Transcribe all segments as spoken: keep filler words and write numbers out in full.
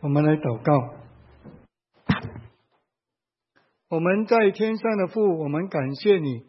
我们来祷告。我们在天上的父，我们感谢你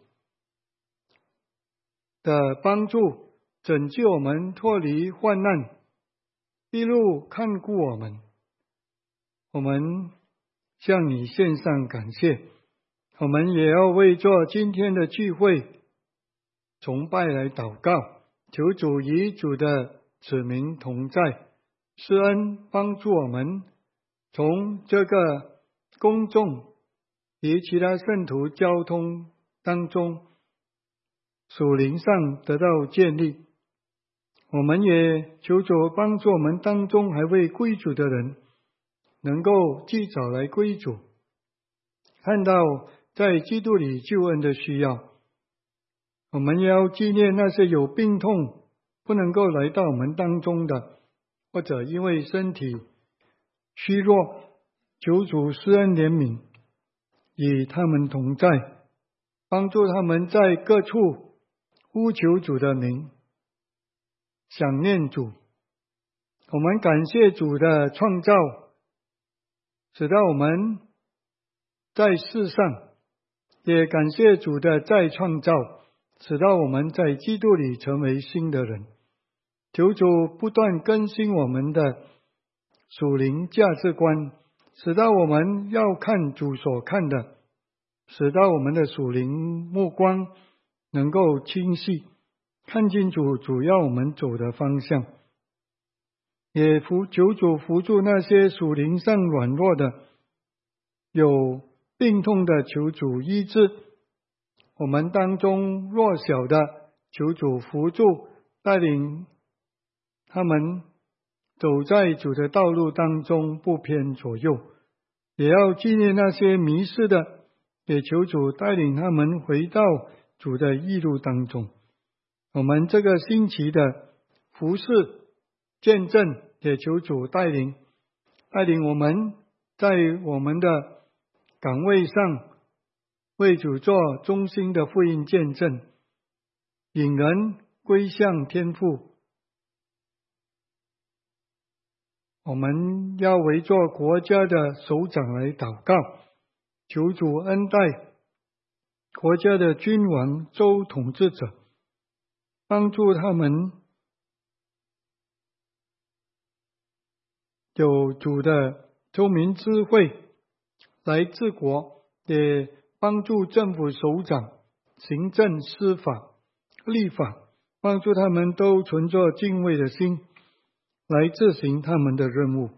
的帮助，拯救我们脱离患难，一路看顾我们。我们向你献上感谢。我们也要为做今天的聚会崇拜来祷告，求主与主的子民同在，施恩帮助我们从这个公众与其他圣徒交通当中属灵上得到建立。我们也求主帮助我们当中还未归主的人能够及早来归主，看到在基督里救恩的需要。我们也要纪念那些有病痛不能够来到我们当中的，或者因为身体虚弱，求主施恩怜悯，与他们同在，帮助他们在各处呼求主的名，想念主。我们感谢主的创造，使到我们在世上，也感谢主的再创造，使到我们在基督里成为新的人。求主不断更新我们的属灵价值观，使到我们要看主所看的，使到我们的属灵目光能够清晰，看清楚主要我们走的方向。也扶求主扶助那些属灵上软弱的，有病痛的，求主医治。我们当中弱小的，求主扶助带领他们走在主的道路当中，不偏左右。也要纪念那些迷失的，也求主带领他们回到主的义路当中。我们这个星期的服事见证，也求主带领带领我们在我们的岗位上为主做忠心的福音见证，引人归向天父。我们要为做国家的首长来祷告，求主恩待国家的君王、州统治者，帮助他们有主的聪明智慧来治国，也帮助政府首长、行政、司法、立法，帮助他们都存着敬畏的心来执行他们的任务。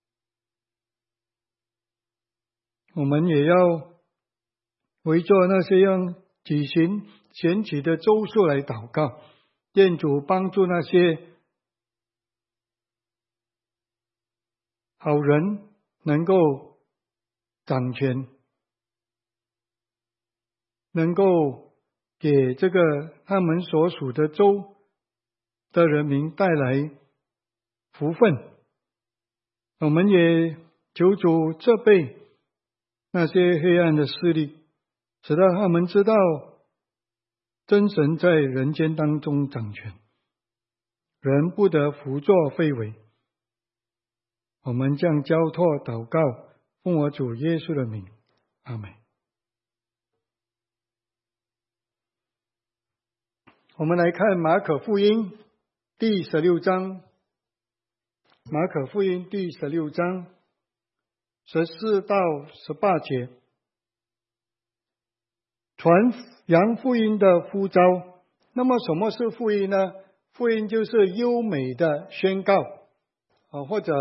我们也要为着那些要举行选举的州数来祷告，愿主帮助那些好人能够掌权，能够给这个他们所属的州的人民带来福分。我们也求主责备那些黑暗的势力，使到他们知道真神在人间当中掌权，人不得胡作非为。我们将交托祷告，奉我主耶稣的名，阿们。我们来看马可福音第十六章，马可福音第十六章十四到十八节，传扬福音的呼召。那么什么是福音呢？福音就是优美的宣告，啊，或者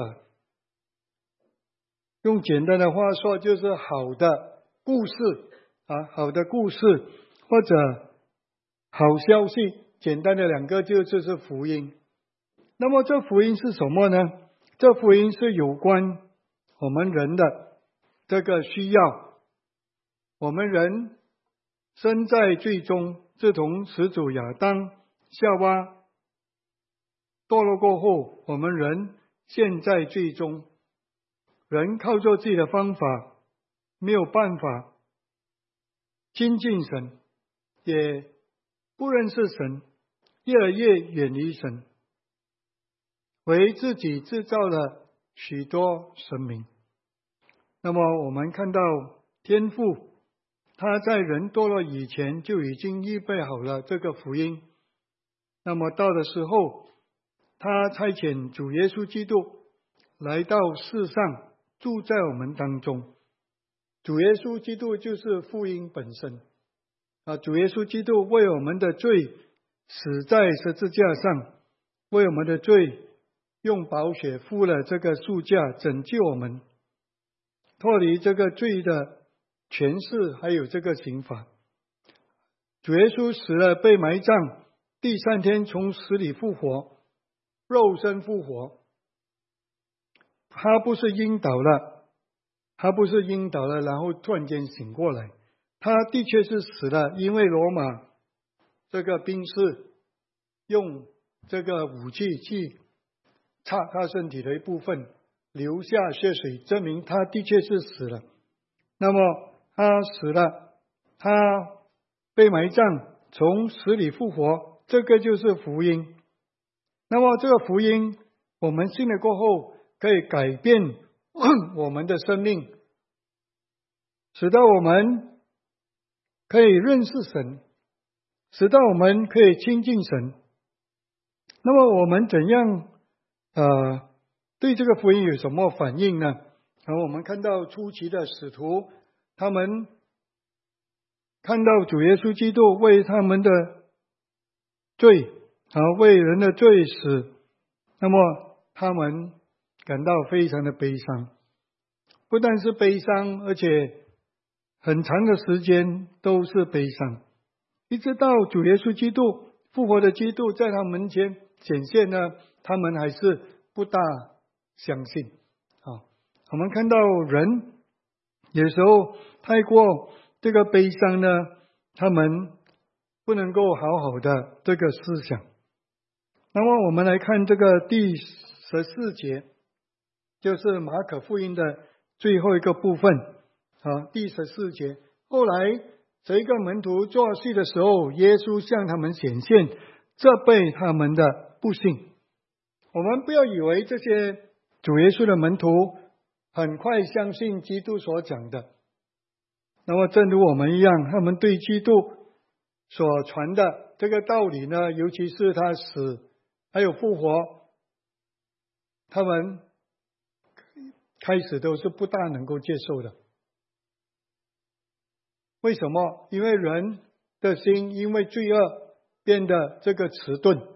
用简单的话说，就是好的故事啊，好的故事或者好消息，简单的两个字就是福音。那么这福音是什么呢？这福音是有关我们人的这个需要。我们人身在罪中，自从始祖亚当、夏娃堕落过后，我们人陷在罪中。人靠着自己的方法没有办法亲近神，也不认识神，越来越远离神，为自己制造了许多神明。那么我们看到天父他在人堕落以前就已经预备好了这个福音，那么到的时候他差遣主耶稣基督来到世上，住在我们当中。主耶稣基督就是福音本身啊！主耶稣基督为我们的罪死在十字架上，为我们的罪用宝血付了这个赎价，拯救我们脱离这个罪的权势还有这个刑罚。主耶稣死了，被埋葬，第三天从死里复活，肉身复活。他不是晕倒了，他不是晕倒了然后突然间醒过来，他的确是死了，因为罗马这个兵士用这个武器去插他身体的一部分，流下血水，证明他的确是死了。那么他死了，他被埋葬，从死里复活，这个就是福音。那么这个福音我们信了过后，可以改变我们的生命，使到我们可以认识神，使到我们可以亲近神。那么我们怎样呃对这个福音有什么反应呢？然后我们看到初期的使徒，他们看到主耶稣基督为他们的罪啊，为人的罪死，那么他们感到非常的悲伤，不但是悲伤，而且很长的时间都是悲伤，一直到主耶稣基督复活的基督在他们前显现呢，他们还是不大相信啊。我们看到人有时候太过这个悲伤呢，他们不能够好好的这个思想。那么我们来看这个第十四节，就是马可福音的最后一个部分啊，第十四节。后来这一个门徒做戏的时候，耶稣向他们显现，责备他们的不信。我们不要以为这些主耶稣的门徒很快相信基督所讲的，那么正如我们一样，他们对基督所传的这个道理呢，尤其是他死还有复活，他们开始都是不大能够接受的。为什么？因为人的心因为罪恶变得这个迟钝，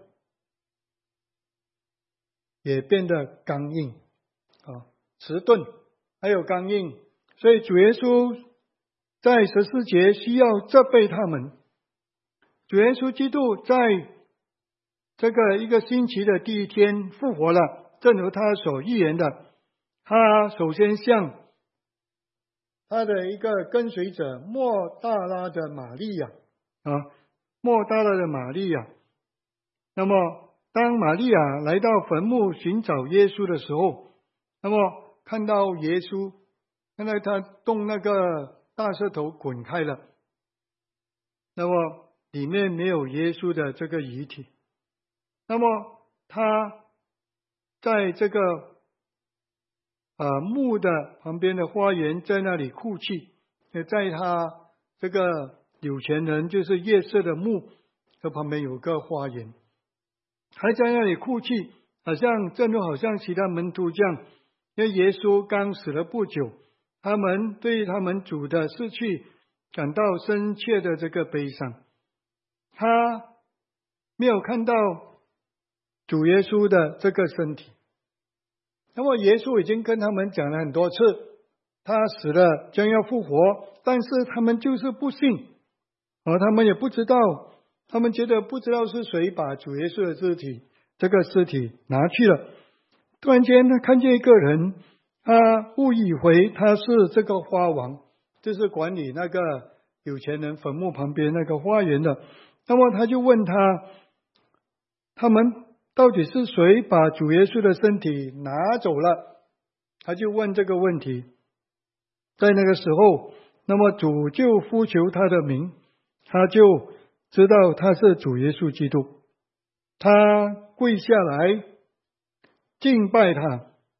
也变得刚硬啊，迟钝还有刚硬，所以主耶稣在十四节需要责备他们。主耶稣基督在这个一个星期的第一天复活了，正如他所预言的，他首先向他的一个跟随者莫大拉的玛利亚啊，莫大拉的玛利亚。那么当玛利亚来到坟墓寻找耶稣的时候，那么看到耶稣，看到他动那个大石头滚开了，那么里面没有耶稣的这个遗体。那么他在这个呃墓的旁边的花园，在那里哭泣，在他这个有钱人就是约瑟的墓的旁边有个花园，还在那里哭泣，好像正如好像其他门徒这样，因为耶稣刚死了不久，他们对他们主的失去感到深切的这个悲伤。他没有看到主耶稣的这个身体，那么耶稣已经跟他们讲了很多次，他死了将要复活，但是他们就是不信，而他们也不知道，他们觉得不知道是谁把主耶稣的尸体这个尸体拿去了。突然间他看见一个人，他误以为他是这个花王，就是管理那个有钱人坟墓旁边那个花园的。那么他就问他，他们到底是谁把主耶稣的身体拿走了？他就问这个问题。在那个时候，那么主就呼求他的名，他就知道他是主耶稣基督，他跪下来敬拜他，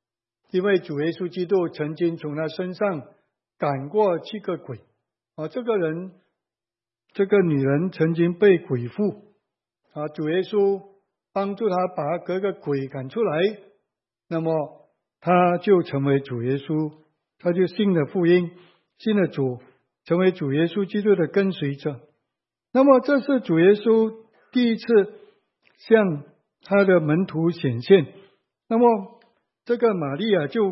因为主耶稣基督曾经从他身上赶过七个鬼啊，这个人这个女人曾经被鬼附啊，主耶稣帮助他把各个鬼赶出来，那么他就成为主耶稣，他就信了福音，信了主，成为主耶稣基督的跟随者。那么这是主耶稣第一次向他的门徒显现，那么这个玛利亚就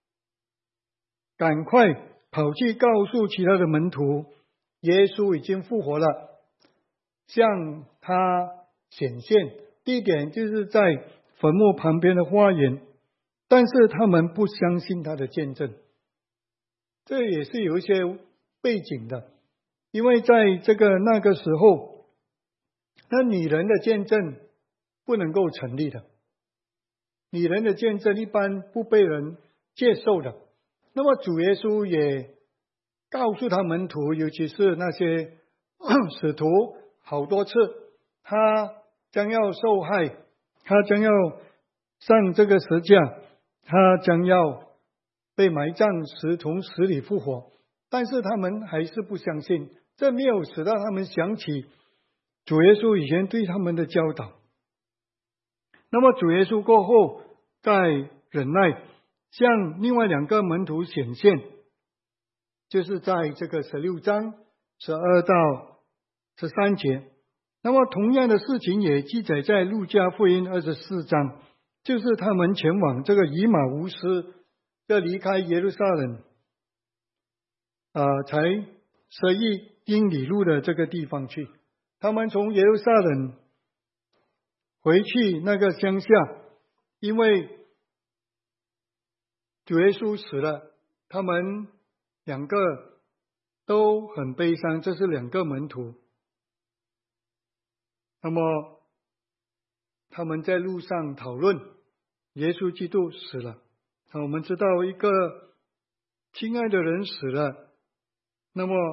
赶快跑去告诉其他的门徒，耶稣已经复活了，向他显现，地点就是在坟墓旁边的花园，但是他们不相信他的见证。这也是有一些背景的，因为在这个那个时候，那女人的见证不能够成立的，女人的见证一般不被人接受的。那么主耶稣也告诉他门徒，尤其是那些使徒好多次，他将要受害，他将要上这个十架，他将要被埋葬，死从死里复活，但是他们还是不相信，这没有使到他们想起主耶稣以前对他们的教导。那么主耶稣过后在忍耐，向另外两个门徒显现，就是在这个十六章十二到十三节。那么同样的事情也记载在路加福音二十四章，就是他们前往这个以马忤斯，要离开耶路撒冷呃，才十一英里路的这个地方去。他们从耶路撒冷回去那个乡下，因为主耶稣死了，他们两个都很悲伤，这是两个门徒。那么他们在路上讨论耶稣基督死了，我们知道一个亲爱的人死了，那么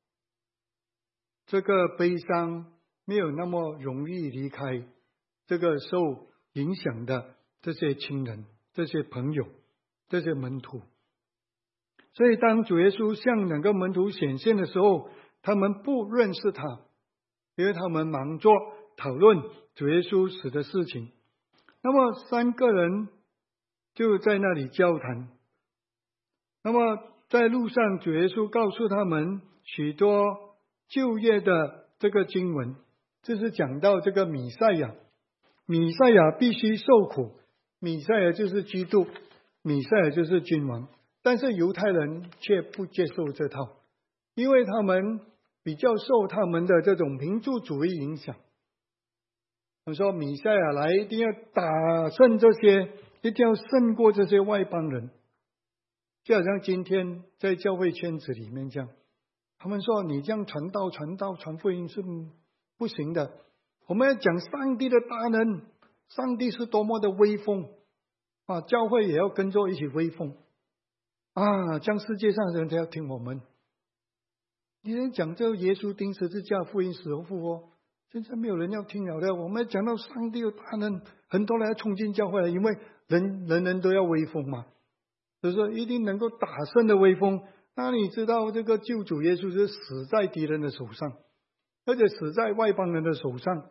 这个悲伤没有那么容易离开这个受影响的这些亲人、这些朋友、这些门徒。所以当主耶稣向两个门徒显现的时候，他们不认识他，因为他们忙着讨论主耶稣死的事情。那么三个人就在那里交谈。那么在路上，主耶稣告诉他们许多旧约的这个经文，就是讲到这个弥赛亚，弥赛亚必须受苦，弥赛亚就是基督，弥赛亚就是君王。但是犹太人却不接受这套，因为他们比较受他们的这种民族主义影响。他说弥赛亚来一定要打胜这些，一定要胜过这些外邦人。就好像今天在教会圈子里面这样，他们说你这样传道传道传福音是不行的，我们要讲上帝的大能，上帝是多么的威风啊，教会也要跟着一起威风啊，这样世界上的人都要听我们。你能讲这耶稣钉十字架福音死后复活，现在没有人要听了的。我们讲到上帝的大能，很多人要冲进教会来，因为人人人都要威风嘛，就是说一定能够打胜的威风。那你知道这个救主耶稣是死在敌人的手上，而且死在外邦人的手上，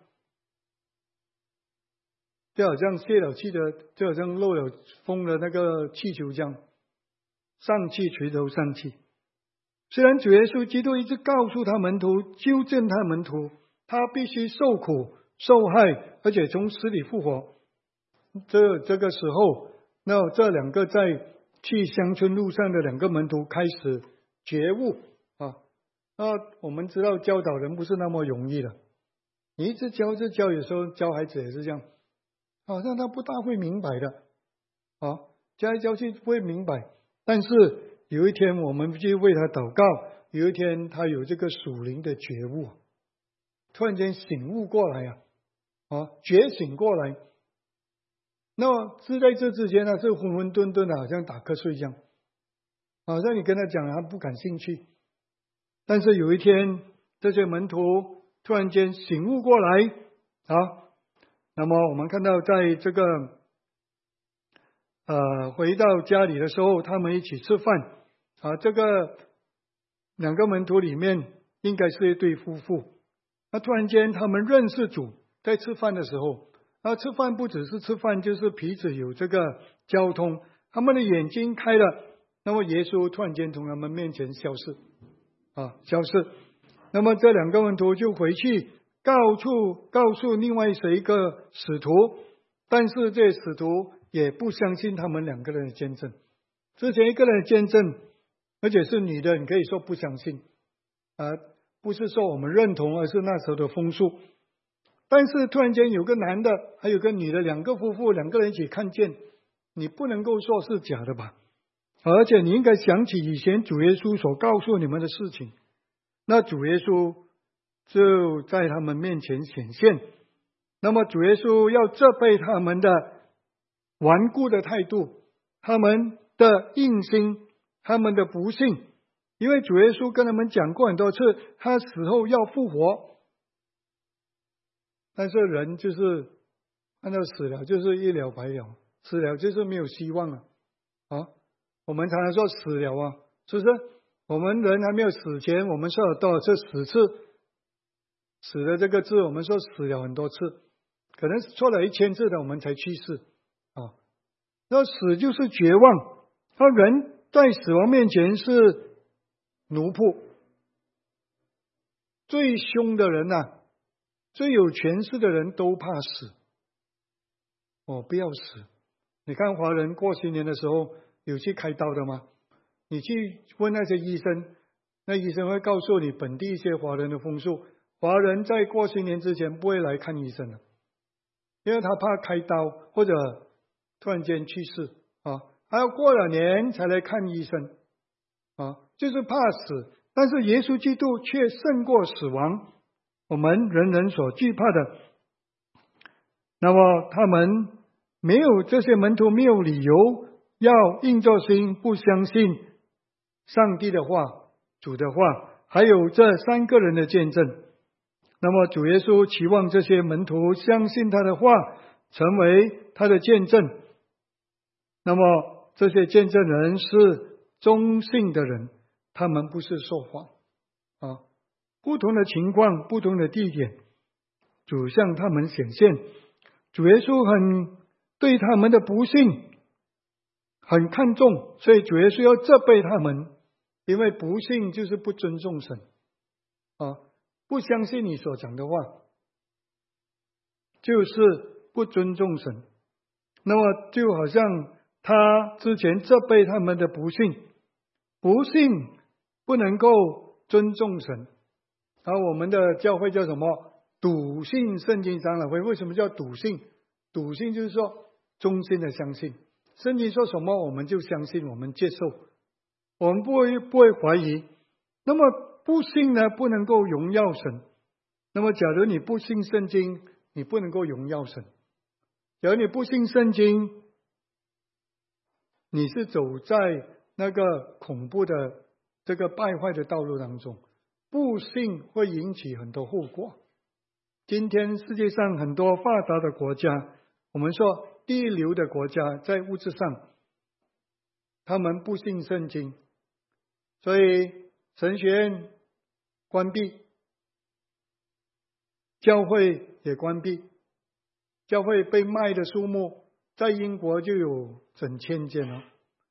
就好像泄了气的，就好像漏了风的那个气球这样，上气垂头丧气。虽然主耶稣基督一直告诉他门徒，纠正他门徒，他必须受苦受害，而且从死里复活。这这个时候，那这两个在去乡村路上的两个门徒开始觉悟啊。那我们知道教导人不是那么容易的，你一直教一直教，有时候教孩子也是这样，好像他不大会明白的啊，教来教去不会明白。但是有一天我们去为他祷告，有一天他有这个属灵的觉悟，突然间醒悟过来啊，啊，觉醒过来。那么是在这之前呢，是浑浑沌沌的，好像打瞌睡一样，好像你跟他讲他不感兴趣。但是有一天这些门徒突然间醒悟过来啊，那么我们看到在这个呃回到家里的时候，他们一起吃饭啊。这个两个门徒里面应该是一对夫妇。那突然间他们认识主，在吃饭的时候，那吃饭不只是吃饭，就是彼此有这个交通，他们的眼睛开了。那么耶稣突然间从他们面前消失啊，消失。那么这两个门徒就回去告诉告诉另外一个使徒，但是这使徒也不相信他们两个人的见证。之前一个人的见证，而且是女的，你可以说不相信啊，不是说我们认同，而是那时候的风俗。但是突然间有个男的，还有个女的，两个夫妇，两个人一起看见，你不能够说是假的吧？而且你应该想起以前主耶稣所告诉你们的事情。那主耶稣就在他们面前显现。那么主耶稣要责备他们的顽固的态度，他们的硬心，他们的不信。因为主耶稣跟他们讲过很多次，他死后要复活。但是人就是按照死了就是一了百了，死了就是没有希望了啊！我们常常说死了啊，是不是？我们人还没有死前，我们说了多少次死次？死的这个字，我们说死了很多次，可能说了一千次的，我们才去世啊。那死就是绝望，那人在死亡面前是奴仆。最凶的人啊，最有权势的人都怕死。哦，不要死！你看华人过新年的时候有去开刀的吗？你去问那些医生，那医生会告诉你本地一些华人的风俗。华人在过新年之前不会来看医生的，因为他怕开刀或者突然间去世啊，还要过了年才来看医生啊，就是怕死。但是耶稣基督却胜过死亡，我们人人所惧怕的。那么他们没有，这些门徒没有理由要硬着心不相信上帝的话、主的话，还有这三个人的见证。那么主耶稣期望这些门徒相信他的话，成为他的见证。那么这些见证人是忠信的人，他们不是说谎啊。不同的情况，不同的地点，主向他们显现。主耶稣很对他们的不信很看重，所以主耶稣要责备他们，因为不信就是不尊重神啊，不相信你所讲的话，就是不尊重神。那么就好像他之前责备他们的不信，不信不能够尊重神。而我们的教会叫什么？笃信圣经长老会。为什么叫笃信？笃信就是说忠心的相信，圣经说什么我们就相信，我们接受，我们不会不会怀疑。那么不信呢，不能够荣耀神。那么假如你不信圣经，你不能够荣耀神。假如你不信圣经，你是走在那个恐怖的这个败坏的道路当中。不信会引起很多后果。今天世界上很多发达的国家，我们说第一流的国家，在物质上他们不信圣经，所以神学院关闭，教会也关闭。教会被卖的数目在英国就有整千间了，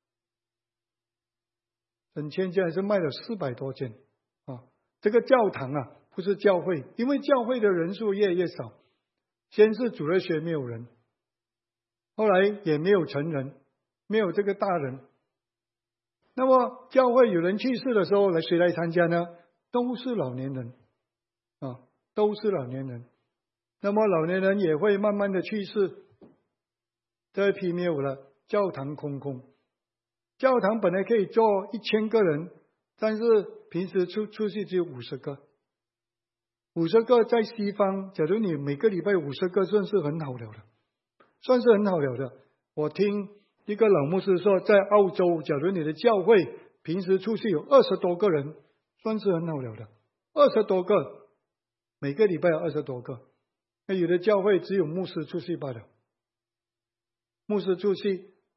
整千间还是卖了四百多间啊！这个教堂啊，不是教会，因为教会的人数越来越少。先是主日学没有人，后来也没有成人，没有这个大人。那么教会有人去世的时候，来谁来参加呢？都是老年人啊，都是老年人。那么老年人也会慢慢的去世，这一批没有了，教堂空空。教堂本来可以坐一千个人，但是平时出出去只有五十个。五十个在西方，假如你每个礼拜五十个，算是很好了的，算是很好了的。我听一个老牧师说，在澳洲，假如你的教会平时出去有二十多个人，算是很好了的。二十多个，每个礼拜有二十多个。那有的教会只有牧师出去罢了，牧师出去。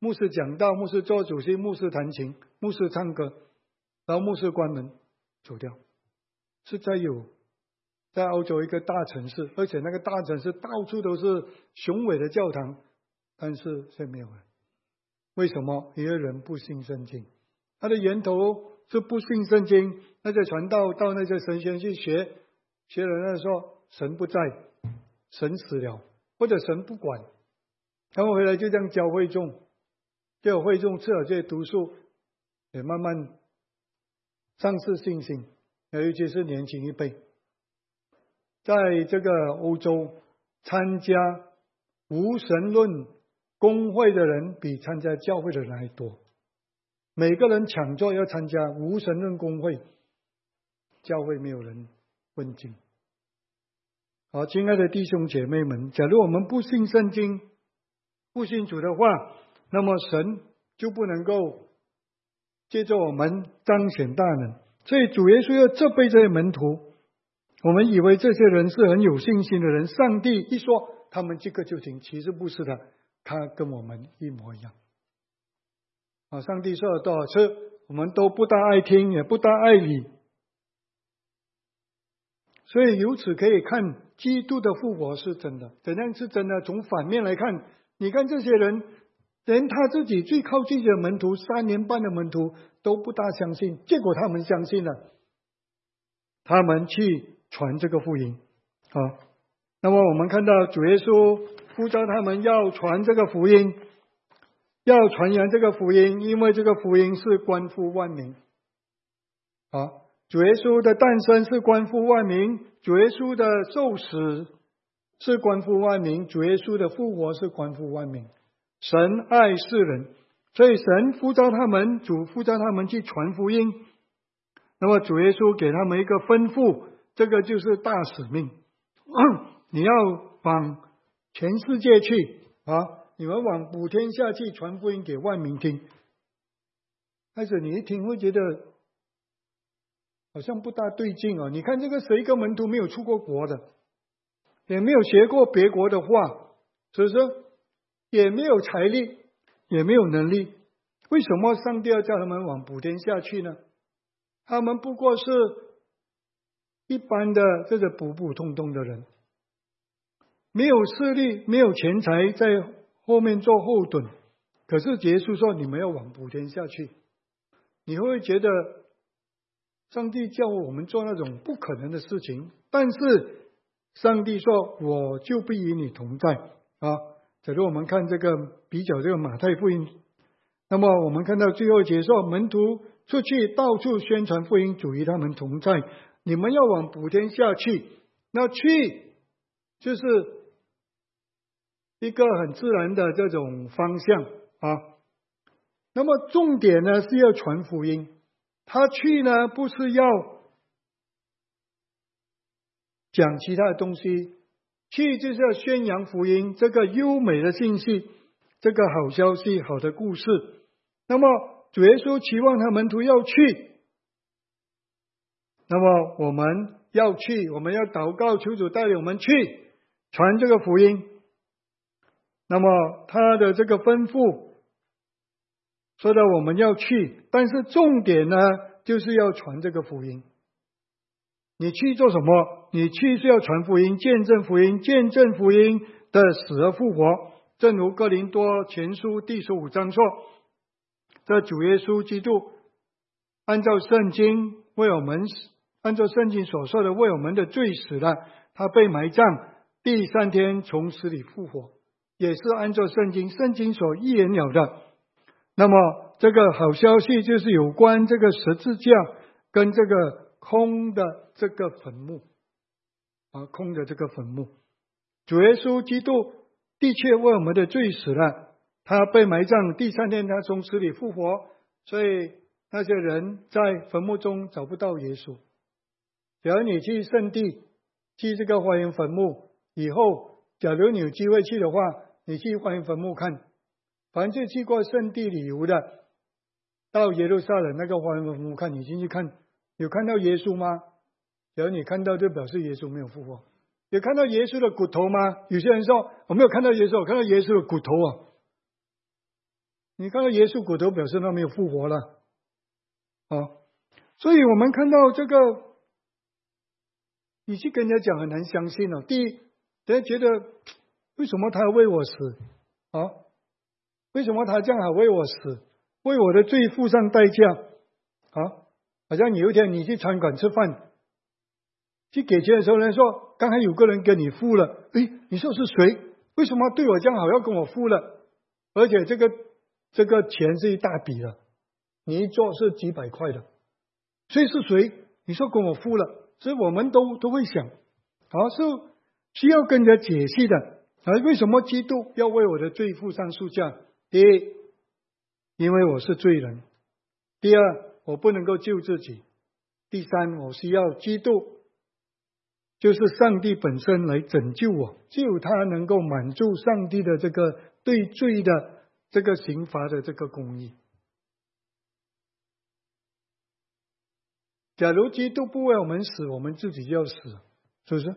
牧师讲道，牧师做主席，牧师弹琴，牧师唱歌，然后牧师关门走掉。实在有在欧洲一个大城市，而且那个大城市到处都是雄伟的教堂，但是却没有人。为什么？因为人不信圣经。他的源头是不信圣经，那些传道到那些神学去学，学人说神不在，神死了，或者神不管，他们回来就这样教会众，就有会众吃了这些毒素，也慢慢丧失信心，尤其是年轻一辈。在这个欧洲，参加无神论公会的人比参加教会的人还多，每个人抢着要参加无神论公会，教会没有人问津。好，亲爱的弟兄姐妹们，假如我们不信圣经，不信主的话，那么神就不能够借着我们彰显大能。所以主耶稣要责备这些门徒，我们以为这些人是很有信心的人，上帝一说他们即刻就听，其实不是的，他跟我们一模一样。啊，上帝说了多少次，我们都不大爱听，也不大爱理。所以由此可以看，基督的复活是真的。怎样是真的？从反面来看，你看这些人，连他自己最靠近的门徒，三年半的门徒都不大相信，结果他们相信了，他们去传这个福音。啊，那么我们看到主耶稣呼召他们要传这个福音，要传扬这个福音，因为这个福音是关乎万民。啊，主耶稣的诞生是关乎万民，主耶稣的受死是关乎万民，主耶稣的复活是关乎万民。神爱世人，所以神呼召他们，主呼召他们去传福音。那么主耶稣给他们一个吩咐，这个就是大使命。你要往全世界去啊！你们往普天下去传福音给万民听。但是你一听会觉得好像不大对劲啊！你看这个十一个门徒没有出过国的，也没有学过别国的话，是不是？也没有财力，也没有能力，为什么上帝要叫他们往普天下去呢？他们不过是一般的这个普普通通的人，没有势力，没有钱财在后面做后盾。可是耶稣说你们要往普天下去，你会不会觉得上帝叫我们做那种不可能的事情？但是上帝说我就必与你同在啊！假如我们看这个比较这个马太福音，那么我们看到最后结说，门徒出去到处宣传福音，主与他们同在。你们要往普天下去，那去就是一个很自然的这种方向啊。那么重点呢是要传福音，他去呢不是要讲其他的东西，去就是要宣扬福音，这个优美的信息，这个好消息，好的故事。那么主耶稣期望他门徒要去，那么我们要去，我们要祷告求主带领我们去传这个福音。那么他的这个吩咐说到我们要去，但是重点呢就是要传这个福音。你去做什么？你去是要传福音，见证福音，见证福音的死而复活。正如哥林多前书第十五章说，这主耶稣基督按照圣经为我们，按照圣经所说的为我们的罪死了，他被埋葬，第三天从死里复活，也是按照圣经圣经所预言了的。那么这个好消息就是有关这个十字架跟这个空的这个坟墓啊，空的这个坟墓。主耶稣基督的确为我们的罪死了，他被埋葬，第三天他从死里复活，所以那些人在坟墓中找不到耶稣。只要你去圣地，去这个花园坟墓以后，假如你有机会去的话，你去花园坟墓看，凡是去过圣地旅游的，到耶路撒冷那个花园坟墓看，你进去看，有看到耶稣吗？只要你看到，就表示耶稣没有复活。有看到耶稣的骨头吗？有些人说我没有看到耶稣，我看到耶稣的骨头啊。 你看到耶稣骨头，表示他没有复活了啊。所以我们看到这个，你去跟人家讲很难相信哦。第一，人家觉得为什么他要为我死啊？为什么他这样好为我死，为我的罪付上代价啊？好像有一天你去餐馆吃饭，去给钱的时候，人说刚才有个人跟你付了，诶，你说是谁？为什么对我这样好，要跟我付了？而且这个这个钱是一大笔的，你一做是几百块的，所以是谁？你说跟我付了，所以我们都都会想，啊，是需要跟人家解析的啊。为什么基督要为我的罪付上赎价？第一，因为我是罪人；第二，我不能够救自己；第三，我需要基督，就是上帝本身来拯救我，只有他能够满足上帝的这个对罪的这个刑罚的这个公义。假如基督不为我们死，我们自己就要死，是不是？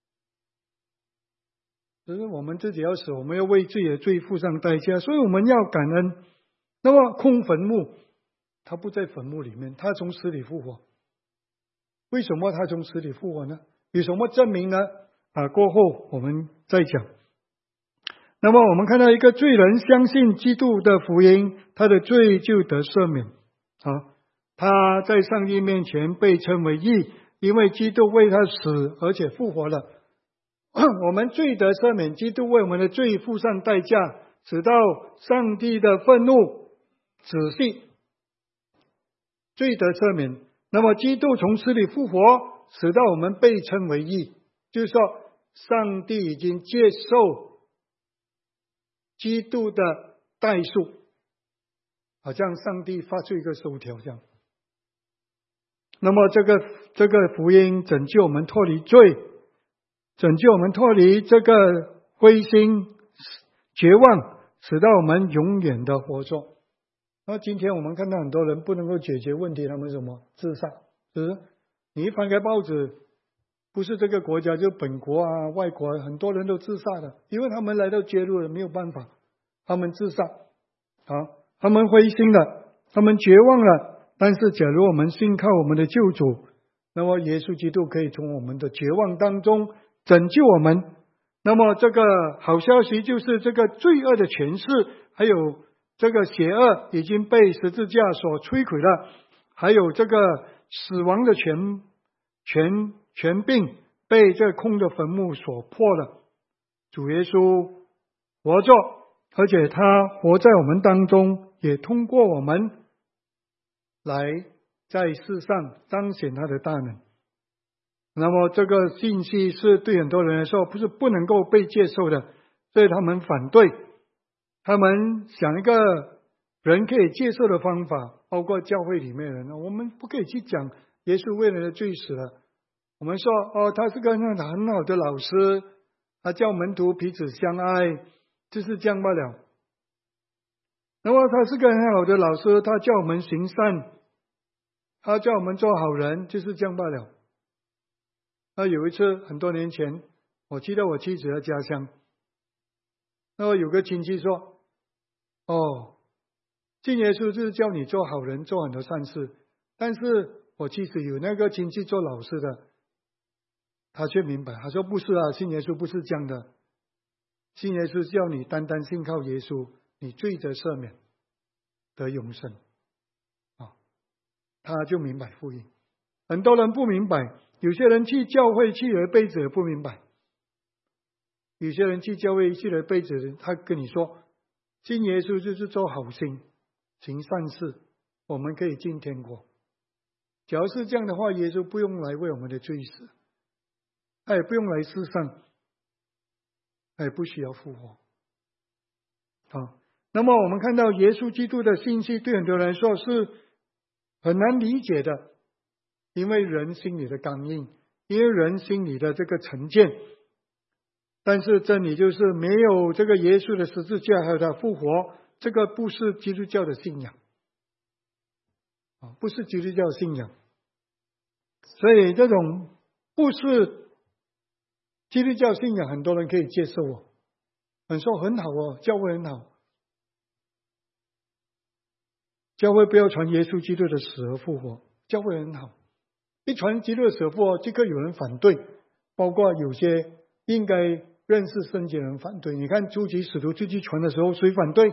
就是我们自己要死，我们要为自己的罪付上代价，所以我们要感恩。那么空坟墓，他不在坟墓里面，他从死里复活。为什么他从死里复活呢？有什么证明呢？啊，过后我们再讲。那么我们看到一个罪人相信基督的福音，他的罪就得赦免啊。他在上帝面前被称为义，因为基督为他死而且复活了。我们罪得赦免，基督为我们的罪付上代价，直到上帝的愤怒止息，罪得赦免。那么基督从死里复活，使到我们被称为义，就是说上帝已经接受基督的代赎，好像上帝发出一个收条这样。那么这个这个福音拯救我们脱离罪，拯救我们脱离这个灰心绝望，使到我们永远的活着。那今天我们看到很多人不能够解决问题，他们什么自杀，是不是？你一翻开报纸，不是这个国家就本国啊，外国很多人都自杀的，因为他们来到揭露了，没有办法，他们自杀啊，他们灰心了，他们绝望了。但是假如我们信靠我们的救主，那么耶稣基督可以从我们的绝望当中拯救我们。那么这个好消息就是这个罪恶的权势还有这个邪恶已经被十字架所摧毁了，还有这个死亡的权权权柄被这空的坟墓所破了。主耶稣活着，而且他活在我们当中，也通过我们来在世上彰显他的大能。那么这个信息是对很多人来说不是不能够被接受的，所以他们反对，他们想一个人可以接受的方法，包括教会里面的人，我们不可以去讲耶稣为人的罪死了。我们说哦，他是个很好的老师，他教门徒彼此相爱，就是这样罢了。那么他是个很好的老师，他教我们行善，他叫我们做好人，就是这样罢了。那有一次很多年前，我去到我妻子的家乡，那么有个亲戚说，哦，信耶稣就是叫你做好人，做很多善事。但是我妻子有那个亲戚做老师的，他却明白，他说不是啊，信耶稣不是这样的，信耶稣叫你单单信靠耶稣，你罪得赦免，得永生啊，他就明白福音。很多人不明白，有些人去教会去了一辈子也不明白，有些人去教会去了一辈子，他跟你说信耶稣就是做好心行善事，我们可以进天国。假如是这样的话，耶稣不用来为我们的罪死，他也不用来世上，他也不需要复活。好，那么我们看到耶稣基督的信息对很多人来说是很难理解的，因为人心里的刚硬，因为人心里的这个成见。但是真理就是没有这个耶稣的十字架还有他复活，这个不是基督教的信仰啊，不是基督教的信仰。所以这种不是基督教信仰，很多人可以接受哦，很说很好哦，教会很好。 教会不要传耶稣基督的死而复活，教会很好，一传基督的死而复活，即刻有人反对，包括有些应该认识圣经的人反对。你看初期使徒出去传的时候，谁反对？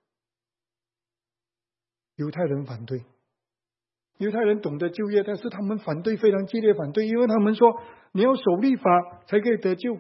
犹太人反对。犹太人懂得旧约，但是他们反对，非常激烈反对，因为他们说你要守律法才可以得救，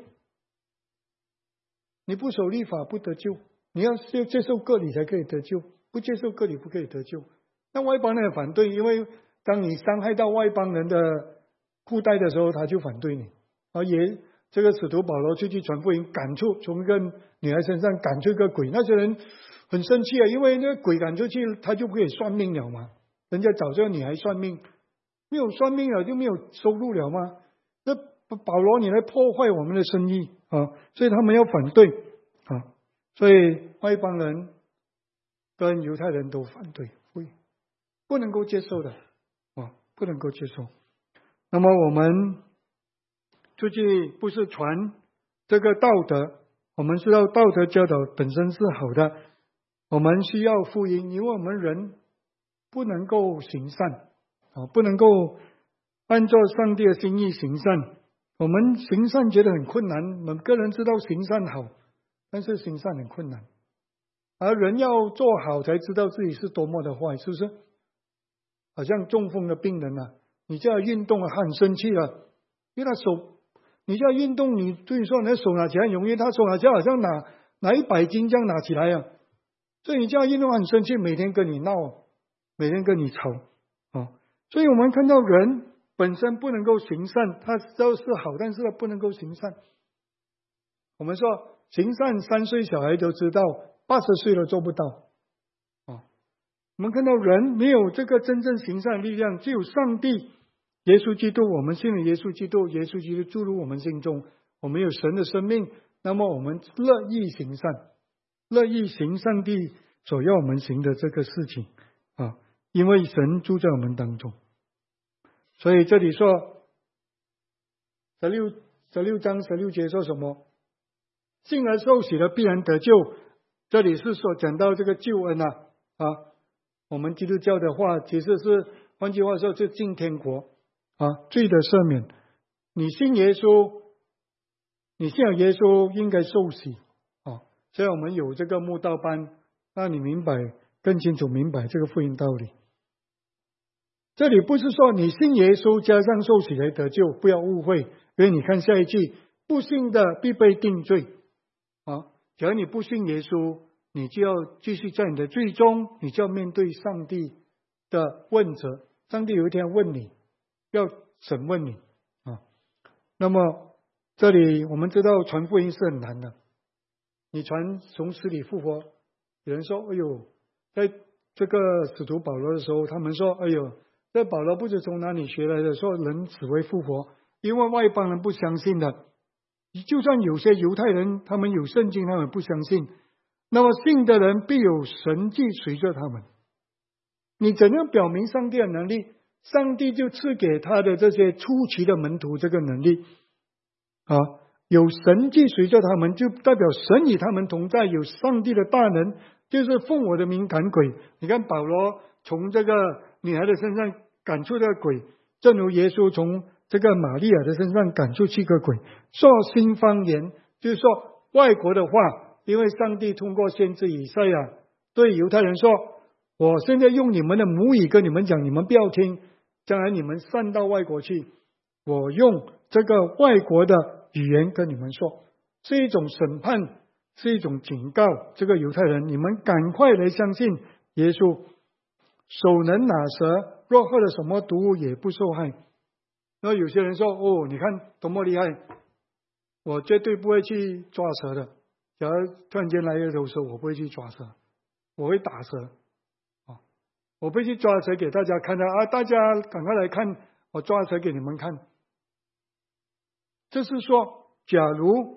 你不守律法不得救，你要接受割礼才可以得救，不接受割礼不可以得救。那外邦人反对，因为当你伤害到外邦人的裤带的时候，他就反对你。而也这个使徒保罗出去传福音，赶出从一个女孩身上赶出一个鬼，那些人很生气啊，因为那个鬼赶出去，他就不可以算命了嘛。人家找这个女孩算命，没有算命了就没有收入了吗？那保罗你来破坏我们的生意啊，所以他们要反对啊，所以外邦人跟犹太人都反对，不能够接受的啊，不能够接受。那么我们出去不是传这个道德，我们知道道德教导本身是好的，我们需要福音，因为我们人不能够行善啊，不能够按照上帝的心意行善。我们行善觉得很困难，每个人知道行善好，但是行善很困难。而人要做好才知道自己是多么的坏，是不是？好像中风的病人啊，你叫他运动啊，他很生气了，因为他手，你叫他运动，你对你说你的手拿起来很容易，他手拿起来好像拿拿一百斤这样拿起来啊，所以你叫他运动很生气，每天跟你闹，每天跟你吵啊。所以我们看到人本身不能够行善，他知道是好，但是他不能够行善。我们说行善，三岁小孩都知道，八十岁都做不到。我们看到人没有这个真正行善的力量，只有上帝耶稣基督，我们信了耶稣基督，耶稣基督注入我们心中，我们有神的生命，那么我们乐意行善，乐意行上帝所要我们行的这个事情啊，因为神住在我们当中。所以这里说十六十六章十六节说什么？信而受洗的必然得救。这里是说讲到这个救恩啊啊。我们基督教的话，其实是换句话说，是进天国啊，罪的赦免。你信耶稣，你信了耶稣，应该受洗啊。所以我们有这个慕道班，让你明白更清楚明白这个福音道理。这里不是说你信耶稣加上受洗才得救，不要误会。因为你看下一句，不信的必被定罪啊。假如你不信耶稣，你就要继续在你的罪中，你就要面对上帝的问责。上帝有一天问你，要审问你啊。那么这里我们知道传福音是很难的，你传从死里复活，有人说哎呦，在这个使徒保罗的时候，他们说哎呦，这保罗不知从哪里学来的，说人死为复活，因为外邦人不相信的。就算有些犹太人他们有圣经，他们不相信，那么信的人必有神迹随着他们。你怎样表明上帝的能力？上帝就赐给他的这些初期的门徒这个能力啊，有神迹随着他们，就代表神与他们同在，有上帝的大能，就是奉我的名赶鬼。你看保罗从这个女孩的身上赶出这个鬼，正如耶稣从这个玛利亚的身上赶出七个鬼。说新方言，就是说外国的话，因为上帝通过先知以赛亚对犹太人说，我现在用你们的母语跟你们讲，你们不要听，将来你们散到外国去，我用这个外国的语言跟你们说，是一种审判，是一种警告这个犹太人，你们赶快来相信耶稣，手能拿蛇，若喝了什么毒物也不受害。那有些人说，哦，你看多么厉害，我绝对不会去抓蛇的，假如突然间来一头蛇，我不会去抓蛇，我会打蛇啊，我不会去抓蛇给大家看的啊！大家赶快来看，我抓蛇给你们看。这是说，假如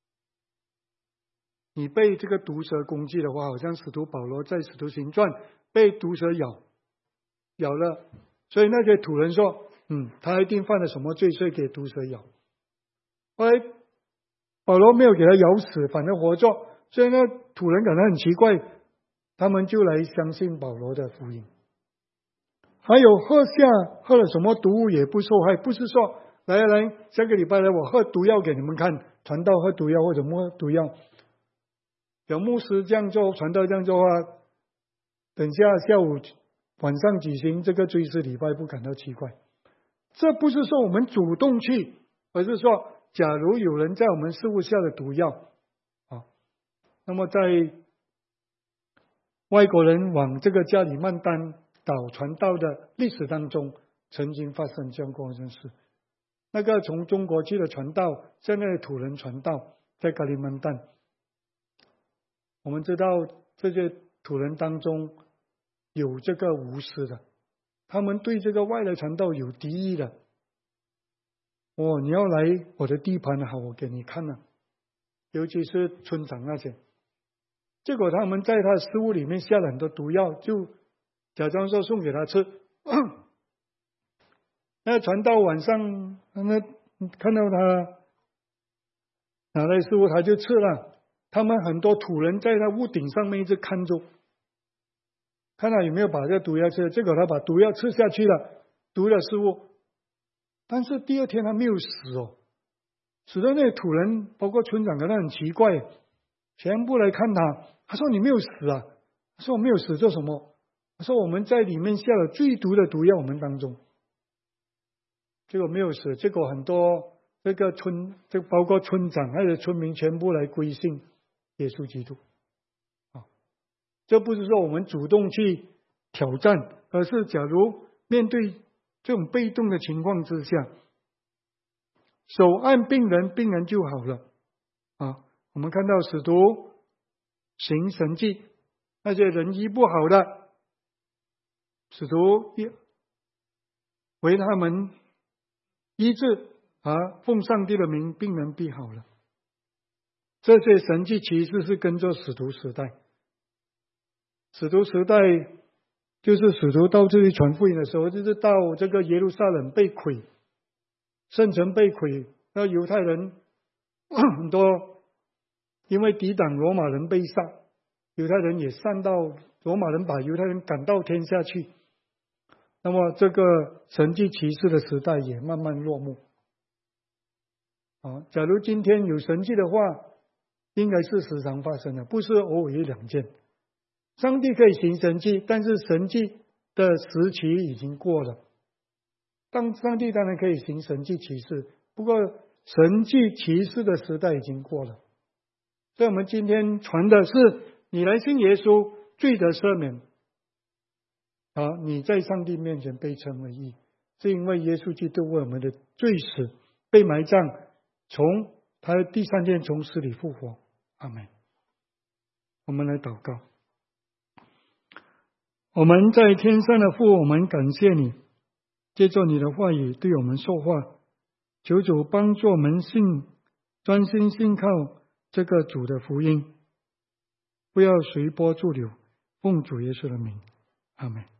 你被这个毒蛇攻击的话，好像使徒保罗在使徒行传被毒蛇咬咬了，所以那些土人说，嗯，他一定犯了什么罪，所以给毒蛇咬。后来保罗没有给他咬死，反而活着，所以呢，土人感到很奇怪，他们就来相信保罗的福音。 还有喝下喝了什么毒物也不受害，不是说来来下个礼拜来我喝毒药给你们看，传道喝毒药或者摸毒药，有牧师这样做，传道这样做的话，等下下午晚上举行这个追思礼拜，不感到奇怪。这不是说我们主动去，而是说假如有人在我们事物下的毒药啊，那么在外国人往这个加里曼丹岛传道的历史当中，曾经发生这样过一件事。那个从中国去的传道，现在的土人传道，在加里曼丹，我们知道这些土人当中有这个无私的，他们对这个外来传道有敌意的。哦，你要来我的地盘好，我给你看了、啊。尤其是村长那些，结果他们在他的食物里面下了很多毒药，就假装说送给他吃。那传道晚上，那看到他拿来食物，他就吃了。他们很多土人在他屋顶上面一直看着，看他有没有把这个毒药吃。结果他把毒药吃下去了，毒了食物。但是第二天他没有死哦，使得那个土人包括村长感到很奇怪，全部来看他。他说：“你没有死啊？”他说：“我没有死，做什么？”他说：“我们在里面下了最毒的毒药，我们当中。”结果没有死，结果很多这个村，这包括村长还有村民全部来归信耶稣基督。啊，这不是说我们主动去挑战，而是假如面对这种被动的情况之下，手按病人，病人就好了。啊，我们看到使徒行神迹，那些人医不好的，使徒为他们医治，啊，奉上帝的名，病人必好了。这些神迹其实是跟着使徒时代，使徒时代就是使徒到这里传福音的时候，就是到这个耶路撒冷被毁，圣城被毁，那犹太人很多因为抵挡罗马人被杀，犹太人也散到罗马人把犹太人赶到天下去，那么这个神迹奇事的时代也慢慢落幕。啊，假如今天有神迹的话，应该是时常发生的，不是偶尔一两件。上帝可以行神迹，但是神迹的时期已经过了。当上帝当然可以行神迹奇事，不过神迹奇事的时代已经过了。所以我们今天传的是，你来信耶稣，罪得赦免。啊，你在上帝面前被称为义，是因为耶稣基督为我们的罪死，被埋葬，从他第三天从死里复活。阿们。我们来祷告。我们在天上的父，我们感谢你，借着你的话语对我们说话，求主帮助我们信专心信靠这个主的福音，不要随波逐流，奉主耶稣的名。阿们。